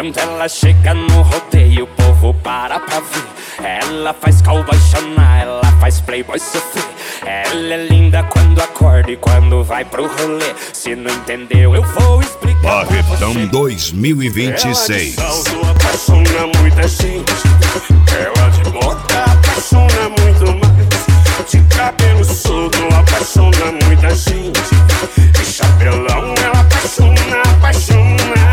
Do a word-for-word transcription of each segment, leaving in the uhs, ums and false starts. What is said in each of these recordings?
Quando ela chega no rodeio, o povo para pra ver. Ela faz cowboy chorar, ela faz playboy sofrer. Ela é linda quando acorda e quando vai pro rolê. Se não entendeu, eu vou explicar. Barretão dois mil e vinte e seis. Ela de salto apaixona muita gente. Ela de bota apaixona muito mais. De cabelo solto apaixona muita gente. De chapelão ela apaixona, apaixona.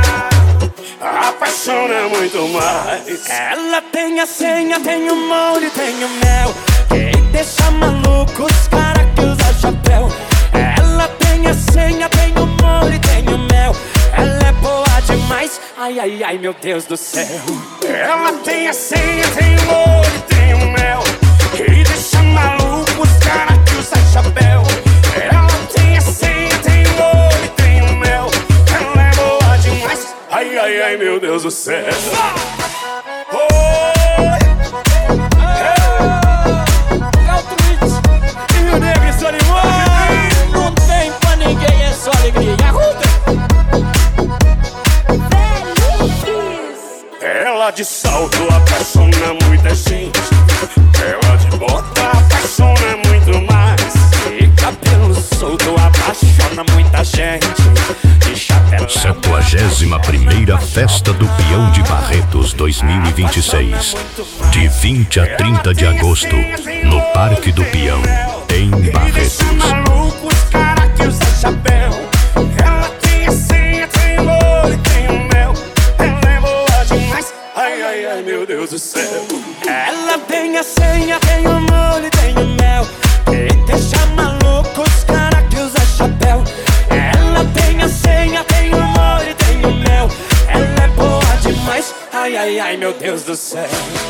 Apaixona muito mais. Ela tem a senha, tem o molde, tem o mel. Quem deixa maluco os cara que usa chapéu. Ela tem a senha, tem o molde, tem o mel. Ela é boa demais, ai, ai, ai, meu Deus do céu. Ela tem a senha, tem o molde, tem o mel. Quem deixa maluco os cara que usa chapéu. Ela tem a senha, tem o molde, tem o mel. Ela é boa demais, ai, ai, ai, meu Deus do céu. Rio Negro e Solimões. Não tem pra ninguém, é só alegria. Ela de salto apaixona muita gente. Ela de bota apaixona muito mais. De cabelo solto apaixona muita gente. De chapéu. Septuagésima primeira Festa do Peão de Barretos dois mil e vinte e seis. De vinte a trinta de agosto, no Parque do Peão, em Barretos. Malucos, cara que usa chapéu. Ela tem a senha, tem o molho, tem o mel. Ela é boa demais, ai, ai, ai, meu Deus do céu. Ela tem a senha, tem o molho, tem o mel. Quem deixa maluco os cara que usa chapéu. Ela tem a senha, tem o molho, tem o mel. Ela é boa demais, ai, ai, ai, meu Deus do céu.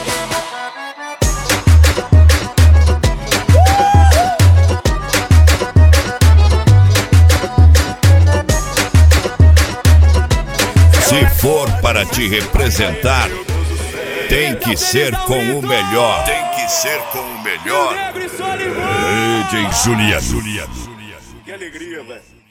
Se for para te representar, tem que ser com o melhor. Tem que ser com o melhor. D J Juliano. Que alegria, velho.